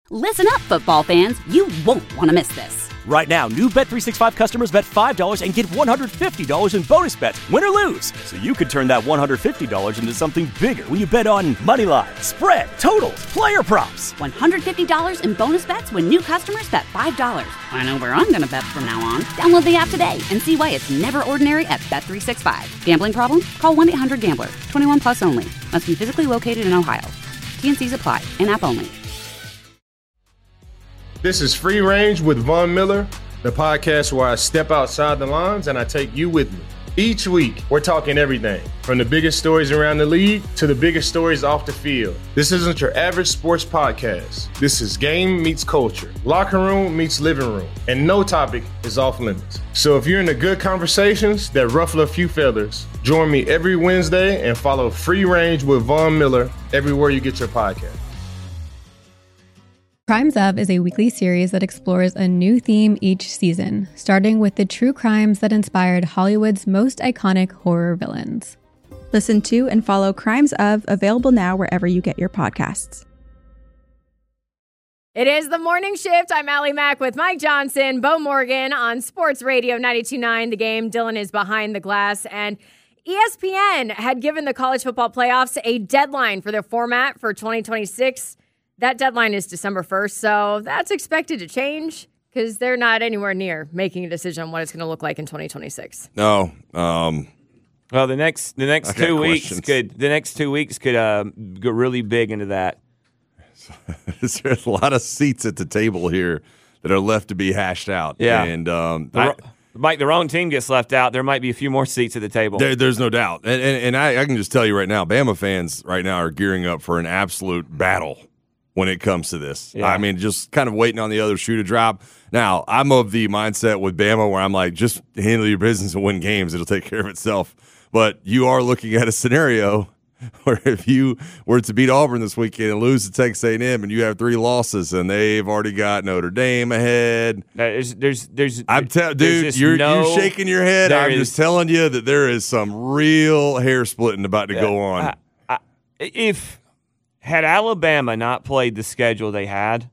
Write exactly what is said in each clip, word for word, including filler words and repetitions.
Listen up, football fans. You won't want to miss this. Right now, new Bet three sixty-five customers bet five dollars and get one hundred fifty dollars in bonus bets, win or lose. So you could turn that one hundred fifty dollars into something bigger when you bet on money line, spread, totals, player props. one hundred fifty dollars in bonus bets when new customers bet five dollars. I know where I'm going to bet from now on. Download the app today and see why it's never ordinary at Bet three sixty-five. Gambling problem? Call one eight hundred gambler. twenty-one plus only. Must be physically located in Ohio. T N Cs apply. In-app only. This is Free Range with Von Miller, the podcast where I step outside the lines and I take you with me. Each week, we're talking everything from the biggest stories around the league to the biggest stories off the field. This isn't your average sports podcast. This is game meets culture, locker room meets living room, and no topic is off limits. So if you're into good conversations that ruffle a few feathers, join me every Wednesday and follow Free Range with Von Miller everywhere you get your podcast. Crimes Of is a weekly series that explores a new theme each season, starting with the true crimes that inspired Hollywood's most iconic horror villains. Listen to and follow Crimes Of, available now wherever you get your podcasts. It is the morning shift. I'm Allie Mack with Mike Johnson, Bo Morgan on Sports Radio ninety-two point nine The Game. Dylan is behind the glass, and E S P N had given the college football playoffs a deadline for their format for twenty twenty-six. That deadline is December first, so that's expected to change because they're not anywhere near making a decision on what it's going to look like in twenty twenty-six. No. Um, well, the next the next two weeks questions. could the next two weeks could uh, go really big into that. There's a lot of seats at the table here that are left to be hashed out. Yeah, and um, the, I, Mike, the wrong team gets left out. There might be a few more seats at the table. There, there's no doubt, and and, and I, I can just tell you right now, Bama fans right now are gearing up for an absolute battle when it comes to this. Yeah. I mean, just kind of waiting on the other shoe to drop. Now, I'm of the mindset with Bama where I'm like, just handle your business and win games. It'll take care of itself. But you are looking at a scenario where if you were to beat Auburn this weekend and lose to Texas A and M and you have three losses and they've already got Notre Dame ahead. There's, there's, there's, I'm te- dude, you're, no, you're shaking your head. I'm is, just telling you that there is some real hair splitting about to yeah, go on. I, I, if... Had Alabama not played the schedule they had,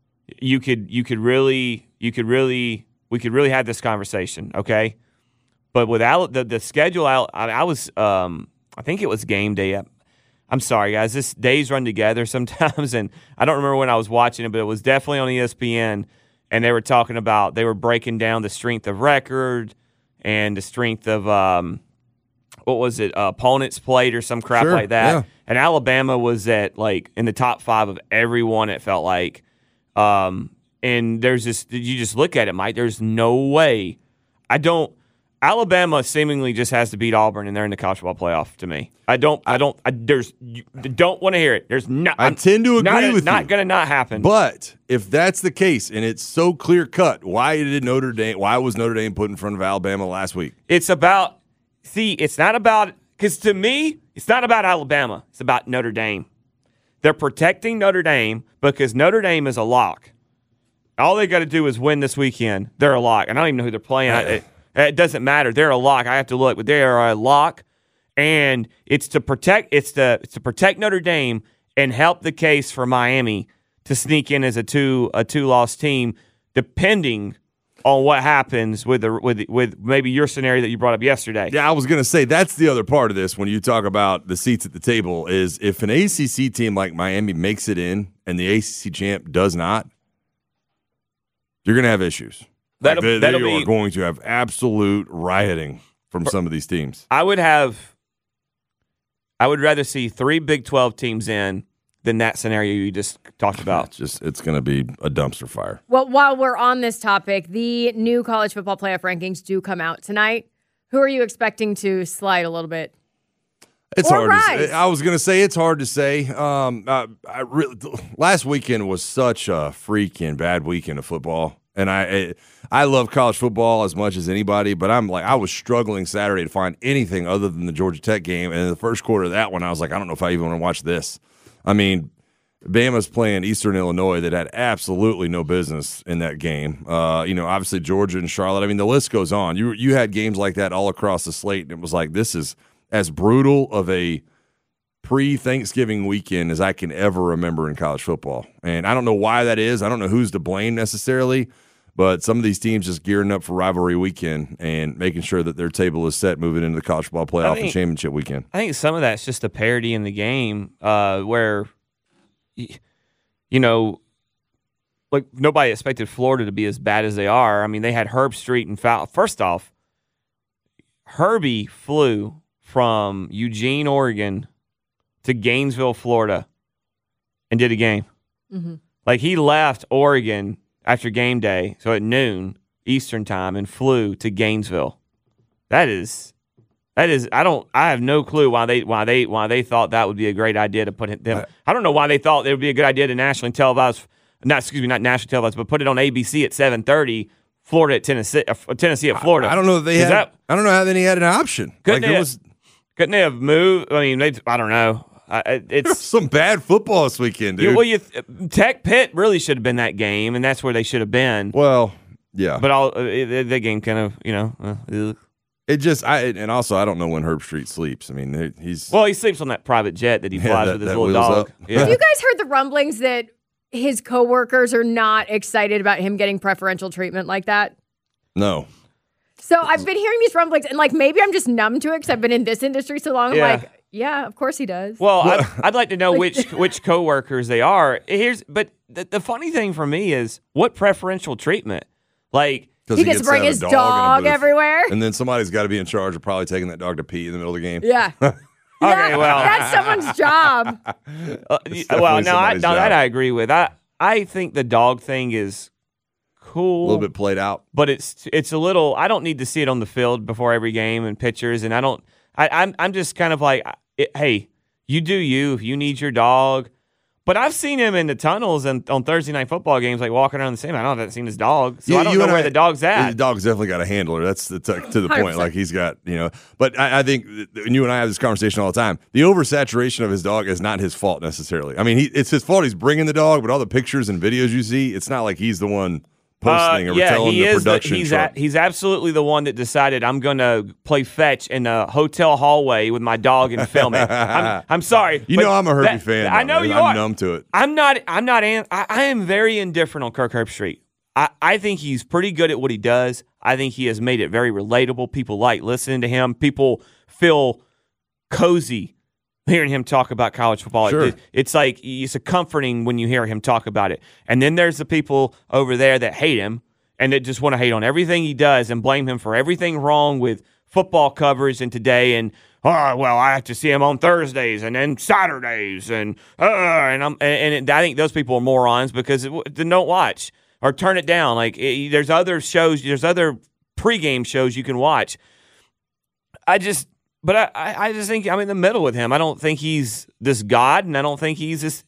you could you could really you could really we could really have this conversation, okay? But with Al, the the schedule, I, I was um, I think it was game day. I'm sorry, guys. This days run together sometimes, and I don't remember when I was watching it, but it was definitely on E S P N, and they were talking about they were breaking down the strength of record and the strength of um, what was it, uh, opponents played or some crap sure, like that. Yeah. And Alabama was at, like, in the top five of everyone, it felt like. Um, and there's this, you just look at it, Mike, there's no way. I don't, Alabama seemingly just has to beat Auburn, and they're in the college football playoff to me. I don't, I don't, I, there's, you don't want to hear it. There's not. I I'm tend to agree not, with not you. Not going to not happen. But if that's the case, and it's so clear cut, why did Notre Dame, why was Notre Dame put in front of Alabama last week? It's about, see, it's not about, because to me, it's not about Alabama. It's about Notre Dame. They're protecting Notre Dame because Notre Dame is a lock. All they got to do is win this weekend. They're a lock. And I don't even know who they're playing. It, it doesn't matter. They're a lock. I have to look, but they are a lock. And it's to protect. It's to it's to protect Notre Dame and help the case for Miami to sneak in as a two a two loss team, depending on what happens with the with with maybe your scenario that you brought up yesterday. Yeah, I was going to say that's the other part of this when you talk about the seats at the table is if an A C C team like Miami makes it in and the A C C champ does not, you're going to have issues. That'll, like they, that'll they be, are going to have absolute rioting from some of these teams. I would have I would rather see three Big twelve teams in than that scenario you just talked about. It's just it's going to be a dumpster fire. Well, while we're on this topic, the new college football playoff rankings do come out tonight. Who are you expecting to slide a little bit? It's or hard rise? to say. I was going to say it's hard to say. Um, I, I really, last weekend was such a freaking bad weekend of football. And I I love college football as much as anybody, but I'm like I was struggling Saturday to find anything other than the Georgia Tech game. And in the first quarter of that one, I was like, I don't know if I even want to watch this. I mean, Bama's playing Eastern Illinois that had absolutely no business in that game. Uh, you know, obviously Georgia and Charlotte. I mean, the list goes on. You you had games like that all across the slate, and it was like this is as brutal of a pre-Thanksgiving weekend as I can ever remember in college football. And I don't know why that is. I don't know who's to blame necessarily, but some of these teams just gearing up for rivalry weekend and making sure that their table is set moving into the college football playoff think, and championship weekend. I think some of that's just a parity in the game uh, where, you know, like nobody expected Florida to be as bad as they are. I mean, they had Herb Street and foul. First off, Herbie flew from Eugene, Oregon to Gainesville, Florida and did a game. Mm-hmm. Like he left Oregon after game day, so at noon Eastern time, and flew to Gainesville. That is that is I don't I have no clue why they why they why they thought that would be a great idea to put them. I don't know why they thought it would be a good idea to nationally televise, not excuse me, not nationally televise, but put it on A B C at seven thirty. Florida at Tennessee, uh, Tennessee at Florida. I, I don't know if they had. That, I don't know how they had an option. Couldn't, like they, it was, couldn't they have moved? I mean, they. I don't know. I, it's some bad football this weekend, dude. You, well, you Tech Pitt really should have been that game, and that's where they should have been. Well, yeah, but all uh, that game kind of, you know, uh, it just. I and also I don't know when Herb Street sleeps. I mean, he's well, he sleeps on that private jet that he flies yeah, that, with his little dog. Yeah. Have you guys heard the rumblings that his coworkers are not excited about him getting preferential treatment like that? No. So I've been hearing these rumblings, and like maybe I'm just numb to it because I've been in this industry so long. I'm yeah. like, yeah, of course he does. Well, I'd, I'd like to know like, which which coworkers they are. Here's, but the, the funny thing for me is what preferential treatment? Like he, he gets to bring his dog, dog everywhere, and then somebody's got to be in charge of probably taking that dog to pee in the middle of the game. Yeah. Okay, well, that's someone's job. Uh, well, no, I, no, that I agree with. I I think the dog thing is cool, a little bit played out, but it's it's a little. I don't need to see it on the field before every game and pictures, and I don't. I, I'm I'm just kind of like, it, hey, you do you. If you need your dog, but I've seen him in the tunnels and on Thursday night football games, like walking around the same. I don't haven't seen his dog, so you, I don't know where I, the dog's at. The dog's definitely got a handler. That's the t- to the point. Like he's got, you know. But I, I think and you and I have this conversation all the time. The oversaturation of his dog is not his fault necessarily. I mean, he, it's his fault. He's bringing the dog, but all the pictures and videos you see, it's not like he's the one posting uh, or yeah, telling he the is production the, he's truck. A, he's absolutely the one that decided I'm going to play fetch in a hotel hallway with my dog and film it. I'm, I'm sorry. You know I'm a Herbie that, fan. I know though. you I'm are. numb to it. I'm not. I'm not. I, I am very indifferent on Kirk Herbstreit. I, I think he's pretty good at what he does. I think he has made it very relatable. People like listening to him. People feel cozy hearing him talk about college football. Sure. It, it's like it's a comforting when you hear him talk about it. And then there's the people over there that hate him and that just want to hate on everything he does and blame him for everything wrong with football coverage and today. And oh well, I have to see him on Thursdays and then Saturdays and uh, and I'm and, and I think those people are morons because it, then don't watch or turn it down. Like it, there's other shows, there's other pregame shows you can watch. I just. But I, I just think I'm in the middle with him. I don't think he's this god, and I don't think he's this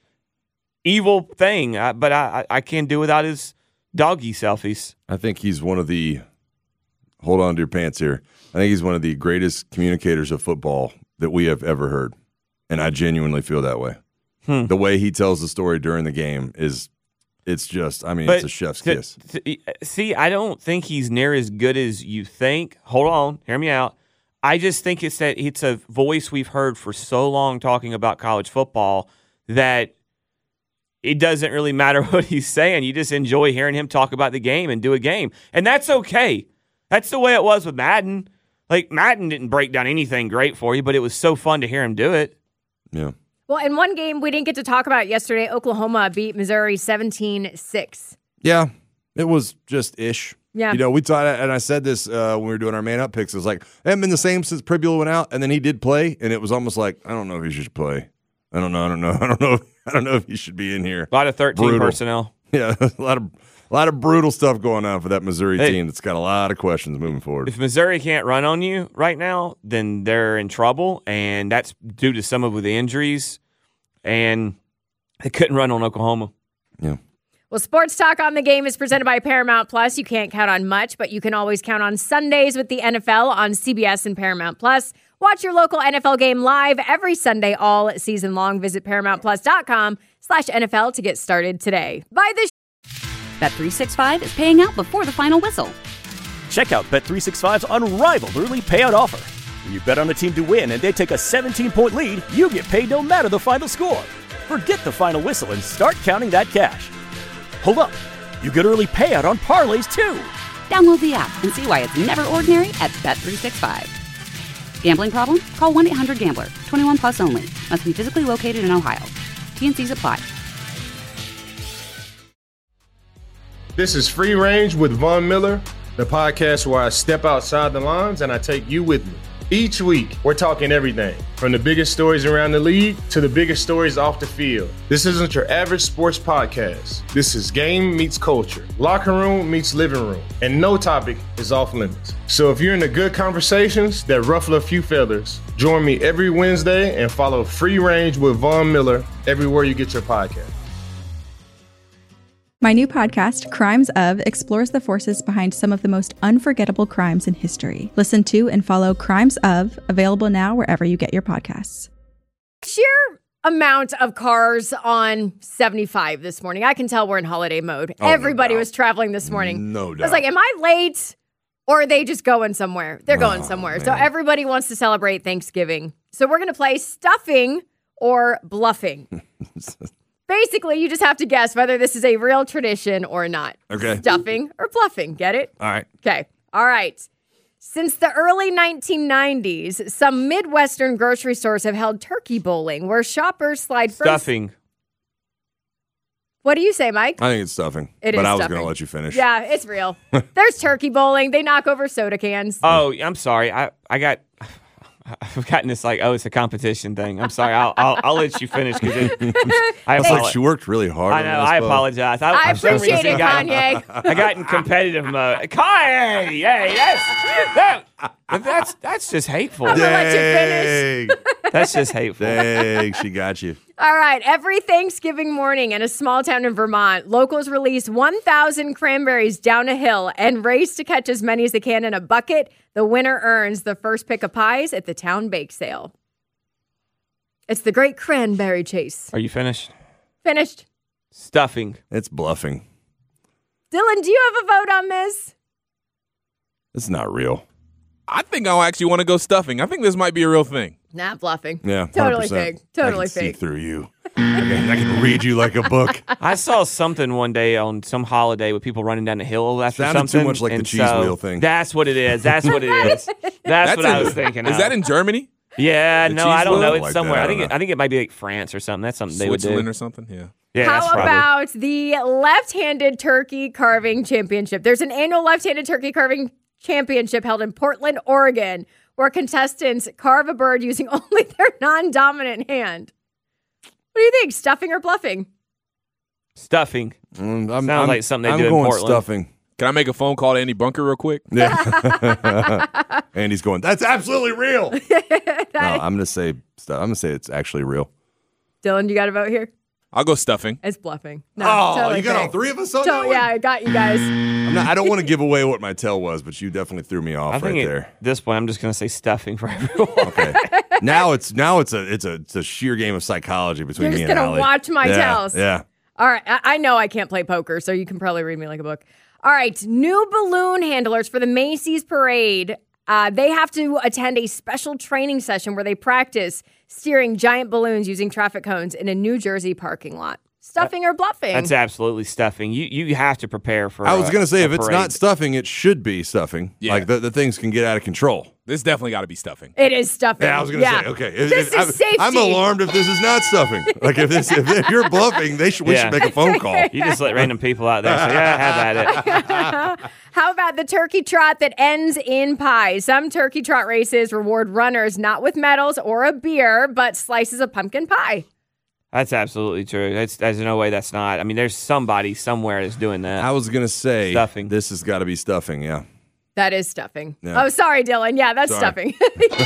evil thing. I, but I, I can't do without his doggy selfies. I think he's one of the – hold on to your pants here. I think he's one of the greatest communicators of football that we have ever heard, and I genuinely feel that way. Hmm. The way he tells the story during the game is – it's just – I mean, but it's a chef's to, kiss. To, see, I don't think he's near as good as you think. Hold on. Hear me out. I just think it's that it's a voice we've heard for so long talking about college football that it doesn't really matter what he's saying. You just enjoy hearing him talk about the game and do a game. And that's okay. That's the way it was with Madden. Like, Madden didn't break down anything great for you, but it was so fun to hear him do it. Yeah. Well, in one game we didn't get to talk about yesterday, Oklahoma beat Missouri seventeen six. Yeah, it was just ish. Yeah. You know, we thought, and I said this uh, when we were doing our man up picks. It was like, I haven't been the same since Pribula went out, and then he did play, and it was almost like, I don't know if he should play. I don't know. I don't know. I don't know. I don't know if he should be in here. A lot of thirteen brutal personnel. Yeah, a lot of a lot of brutal stuff going on for that Missouri hey, team. That's got a lot of questions moving forward. If Missouri can't run on you right now, then they're in trouble, and that's due to some of the injuries, and they couldn't run on Oklahoma. Yeah. Well, Sports Talk on the Game is presented by Paramount Plus. You can't count on much, but you can always count on Sundays with the N F L on C B S and Paramount Plus. Watch your local N F L game live every Sunday all season long. Visit ParamountPlus.com slash NFL to get started today. Buy the Bet three sixty-five is paying out before the final whistle. Check out Bet three sixty-five's unrivaled early payout offer. When you bet on a team to win and they take a seventeen-point lead, you get paid no matter the final score. Forget the final whistle and start counting that cash. Hold up. You get early payout on parlays, too. Download the app and see why it's never ordinary at Bet three sixty-five. Gambling problem? Call one eight hundred gambler. twenty-one plus only. Must be physically located in Ohio. T N Cs apply. This is Free Range with Von Miller, the podcast where I step outside the lines and I take you with me. Each week, we're talking everything from the biggest stories around the league to the biggest stories off the field. This isn't your average sports podcast. This is game meets culture, locker room meets living room, and no topic is off limits. So if you're into good conversations that ruffle a few feathers, join me every Wednesday and follow Free Range with Von Miller everywhere you get your podcast. My new podcast, Crimes Of, explores the forces behind some of the most unforgettable crimes in history. Listen to and follow Crimes Of, available now wherever you get your podcasts. Sheer amount of cars on seventy-five this morning. I can tell we're in holiday mode. Oh, Everybody no was traveling this morning. No I doubt. was like, am I late? Or are they just going somewhere? They're going Oh, somewhere. man. So everybody wants to celebrate Thanksgiving. So we're going to play stuffing or bluffing. Basically, you just have to guess whether this is a real tradition or not. Okay. Stuffing or bluffing. Get it? All right. Okay. All right. Since the early nineteen nineties, some Midwestern grocery stores have held turkey bowling, where shoppers slide from... Stuffing. What do you say, Mike? I think it's stuffing. It but is I was stuffing. going to let you finish. Yeah, it's real. There's turkey bowling. They knock over soda cans. Oh, I'm sorry. I, I got... I've gotten this like, oh, it's a competition thing. I'm sorry. I'll I'll, I'll let you finish because I It's like apologize. she worked really hard. I on know. this, I Bo. apologize. I for some appreciate reason it, got- Kanye. I got in competitive mode. Kanye, hey, that's that, but that's that's just hateful. I'm gonna let you finish. Dang. That's just hateful. Dang, she got you. All right. Every Thanksgiving morning in a small town in Vermont, locals release one thousand cranberries down a hill and race to catch as many as they can in a bucket. The winner earns the first pick of pies at the town bake sale. It's the Great Cranberry Chase. Are you finished? Finished. Stuffing. It's bluffing. Dylan, do you have a vote on this? It's not real. I think I actually want to go stuffing. I think this might be a real thing. Not bluffing. Yeah, Totally one hundred percent. fake. Totally I can fake. see through you. I can, I can read you like a book. I saw something one day on some holiday with people running down the hill after Sounded too something. much like the and cheese so wheel thing. That's what it is. That's what it is. That's, what in, I was thinking. Is of. that in Germany? Yeah, the no, cheese I don't wheel? know. It's Like somewhere. that, I I think. don't It, know. I think it might be like France or something. That's something they would Switzerland do. or something? Yeah. Yeah, How that's probably. about the left-handed turkey carving championship? There's an annual left-handed turkey carving championship held in Portland, Oregon, where contestants carve a bird using only their non-dominant hand. What do you think, stuffing or bluffing? Stuffing. Mm, I'm, Sounds I'm- like something they I'm do in going Portland. stuffing. Can I make a phone call to Andy Bunker real quick? Yeah. And he's going, that's absolutely real. no, I'm going to say stuff. I'm going to say it's actually real. Dylan, you got a vote here? I'll go stuffing. It's bluffing. No, Oh, totally you got all fake. three of us on So, that one? yeah, I got you guys. I'm not, I don't want to give away what my tell was, but you definitely threw me off I think right at there. this point, I'm just going to say stuffing for everyone. Okay. now it's now it's a it's a it's a sheer game of psychology between You're me just and gonna Allie. watch my yeah, tells. Yeah. All right, I-, I know I can't play poker, so you can probably read me like a book. All right, new balloon handlers for the Macy's parade. Uh, they have to attend a special training session where they practice steering giant balloons using traffic cones in a New Jersey parking lot. Stuffing or bluffing? That's absolutely stuffing. You you have to prepare for. I was a- gonna say a if it's parade. not stuffing, it should be stuffing. Yeah. Like the, the things can get out of control. This definitely got to be stuffing. It is stuffing. Yeah, I was gonna Yeah. say okay. If- This if- is I'm, safety. I'm alarmed if this is not stuffing. Like if this if you're bluffing, they should we Yeah. should make a phone call. You just let random people out there say, "Yeah, have at it." How about the turkey trot that ends in pie? Some turkey trot races reward runners not with medals or a beer, but slices of pumpkin pie. That's absolutely true. That's, there's no way that's not. I mean, there's somebody somewhere that's doing that. I was gonna say Stuffing. This has got to be stuffing. Yeah. That is stuffing. Yeah. Oh, sorry, Dylan. Yeah, that's Sorry. stuffing.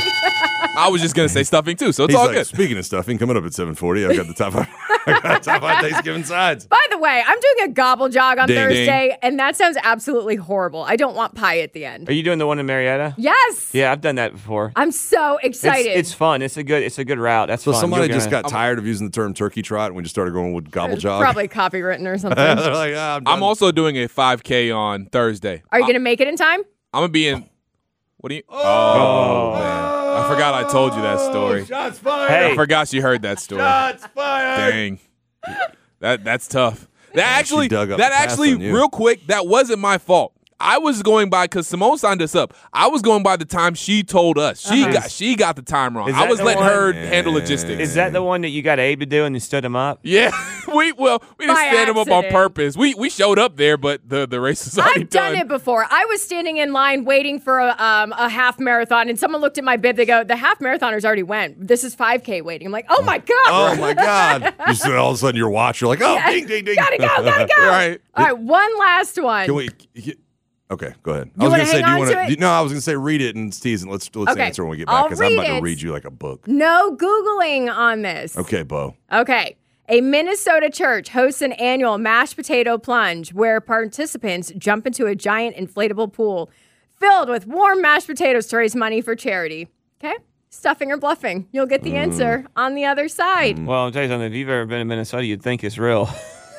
I was just going to say stuffing too, so it's He's all like, good. speaking of stuffing, coming up at seven forty, I've got the top five, I got the top five Thanksgiving sides. By the way, I'm doing a gobble jog on Ding, Thursday, and that sounds absolutely horrible. I don't want pie at the end. Are you doing the one in Marietta? Yes. Yeah, I've done that before. I'm so It's, excited. it's fun. It's a good. It's a good route. That's So fun. somebody You're just gonna- got tired of using the term turkey trot, and we just started going with gobble It's jog. probably copywritten or something. They're like, ah, I'm, I'm done. also doing a five K on Thursday. Are you going to make it in time? I'm going to be in. What do you? Oh, man. I forgot I told you that story. Shots fired. Hey. I forgot you heard that story. Shots fired. Dang. That that's tough. That actually, dug up that the pass actually, on you. real quick, that wasn't my fault. I was going by because Simone signed us up. I was going by the time she told us. She Uh-huh. got she got the time wrong. Is I that was the letting one- her handle logistics. Is that the one that you got Abe to do and you stood him up? Yeah, we well we didn't By stand him up on accident. purpose. We we showed up there, but the the race is already I've done it before. I was standing in line waiting for a, um, a half marathon, and someone looked at my bib. They go, "The half marathoners already went. This is five K waiting." I'm like, "Oh my god!" Oh my God! You see, all of a sudden your watch. You're like, oh, ding, ding, ding. Gotta go, gotta go. Right. All right, one last one. Can we? Okay, go ahead. You I was wanna gonna say, hang do you on want to it? No, I was gonna say, read it and tease it. Let's let's Okay, answer when we get back I'll because I'm about read to it. read you like a book. No Googling on this. Okay, Bo. Okay. A Minnesota church hosts an annual mashed potato plunge where participants jump into a giant inflatable pool filled with warm mashed potatoes to raise money for charity. Okay? Stuffing or bluffing? You'll get the answer on the other side. Well, I'll tell you something. If you've ever been in Minnesota, you'd think it's real.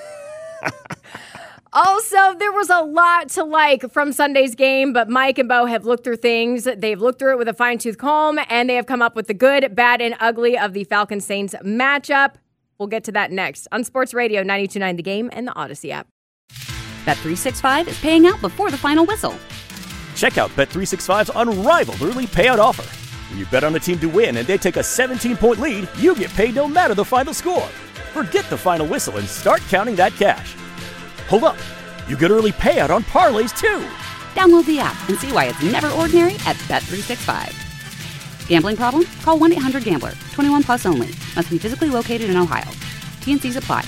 Also, there was a lot to like from Sunday's game, but Mike and Bo have looked through things. They've looked through it with a fine-tooth comb, and they have come up with the good, bad, and ugly of the Falcons-Saints matchup. We'll get to that next on Sports Radio ninety-two point nine The Game and the Odyssey app. Bet three sixty-five is paying out before the final whistle. Check out Bet three sixty-five's unrivaled early payout offer. When you bet on a team to win and they take a seventeen-point lead, you get paid no matter the final score. Forget the final whistle and start counting that cash. Hold up. You get early payout on parlays, too. Download the app and see why it's never ordinary at Bet three sixty-five. Gambling problem? Call one eight hundred gambler. twenty-one plus only. Must be physically located in Ohio. T and Cs apply.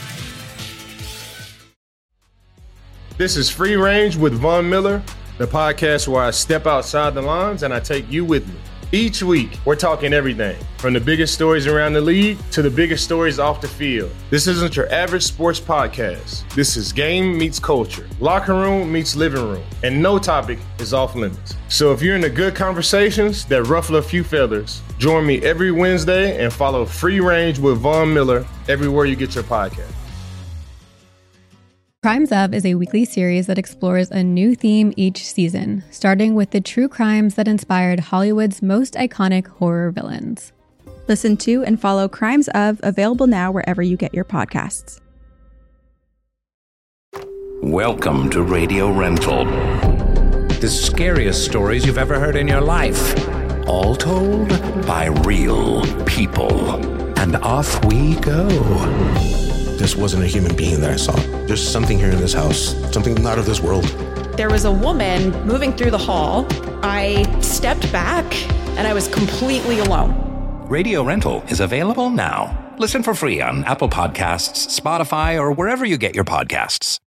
This is Free Range with Von Miller, the podcast where I step outside the lines and I take you with me. Each week, we're talking everything from the biggest stories around the league to the biggest stories off the field. This isn't your average sports podcast. This is game meets culture, locker room meets living room, and no topic is off limits. So if you're into good conversations that ruffle a few feathers, join me every Wednesday and follow Free Range with Von Miller everywhere you get your podcast. Crimes Of is a weekly series that explores a new theme each season, starting with the true crimes that inspired Hollywood's most iconic horror villains. Listen to and follow Crimes Of, available now wherever you get your podcasts. Welcome to Radio Rental. The scariest stories you've ever heard in your life. All told by real people. And off we go. This wasn't a human being that I saw. There's something here in this house, something not of this world. There was a woman moving through the hall. I stepped back and I was completely alone. Radio Rental is available now. Listen for free on Apple Podcasts, Spotify, or wherever you get your podcasts.